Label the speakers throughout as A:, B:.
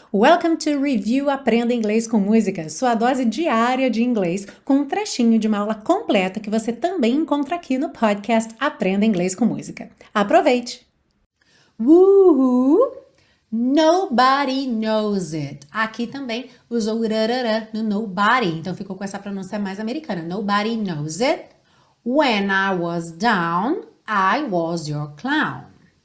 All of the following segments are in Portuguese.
A: Welcome to Review Aprenda Inglês com Música, sua dose diária de inglês, com um trechinho de uma aula completa que você também encontra aqui no podcast Aprenda Inglês com Música. Aproveite! Woohoo! Nobody knows it. Aqui também usou o rarará no nobody, então ficou com essa pronúncia mais americana. Nobody knows it. When I was down, I was your clown.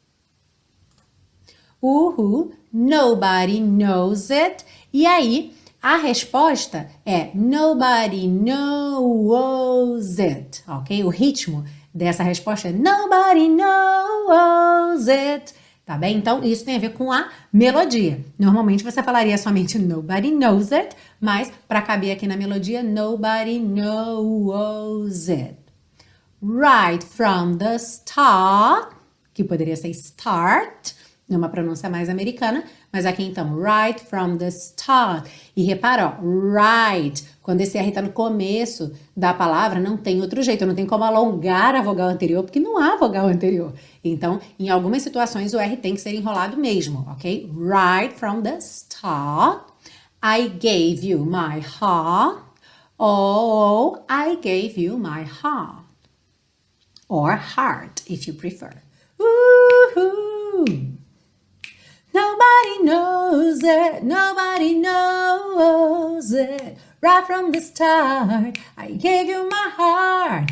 A: Nobody knows it. E aí, a resposta é nobody knows it, ok? O ritmo dessa resposta é nobody knows it, tá bem? Então, isso tem a ver com a melodia. Normalmente, você falaria somente nobody knows it, mas para caber aqui na melodia, nobody knows it. Right from the start, que poderia ser start, numa pronúncia mais americana, mas aqui então, right from the start. E repara, ó, right, quando esse R tá no começo da palavra, não tem outro jeito, não tem como alongar a vogal anterior, porque não há vogal anterior. Então, em algumas situações, o R tem que ser enrolado mesmo, ok? Right from the start, I gave you my heart, oh, I gave you my heart. Or heart, if you prefer. Woohoo! Nobody knows it, nobody knows it. Right from the start, I gave you my heart.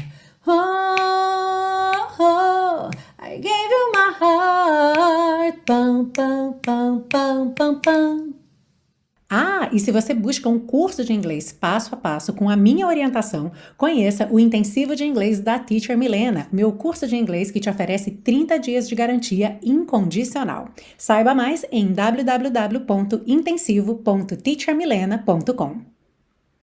A: Oh, I gave you my heart. Pam, pam, pam, pam, pam, pam. Ah, e se você busca um curso de inglês passo a passo com a minha orientação, conheça o Intensivo de Inglês da Teacher Milena, meu curso de inglês que te oferece 30 dias de garantia incondicional. Saiba mais em www.intensivo.teachermilena.com.